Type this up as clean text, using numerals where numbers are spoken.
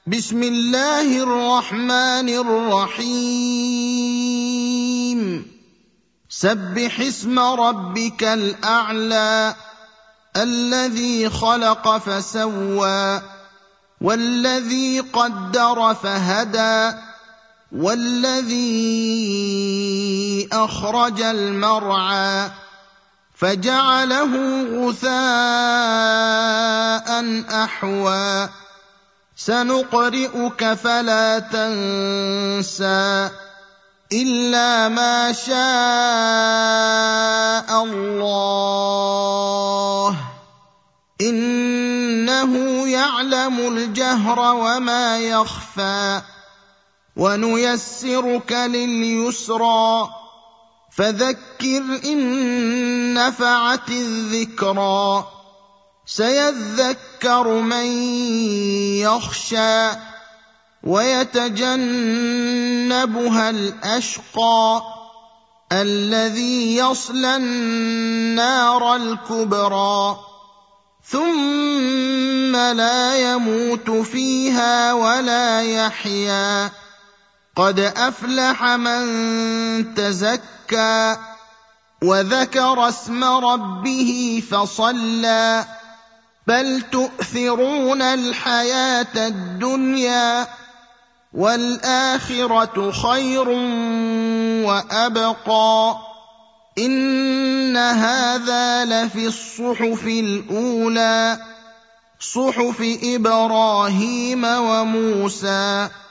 بسم الله الرحمن الرحيم سبح اسم ربك الأعلى الذي خلق فسوى والذي قدر فهدى والذي أخرج المرعى فجعله غثاء أحوى سنقرئك فلا تنسى إلا ما شاء الله إنه يعلم الجهر وما يخفى ونيسرك لليسرى فذكر إن نفعت الذكرى سيذكر من يخشى ويتجنبها الأشقى الذي يصلى النار الكبرى ثم لا يموت فيها ولا يحيا قد أفلح من تزكى وذكر اسم ربه فصلى بل تؤثرون الحياة الدنيا والآخرة خير وأبقى إن هذا لفي الصحف الأولى صحف إبراهيم وموسى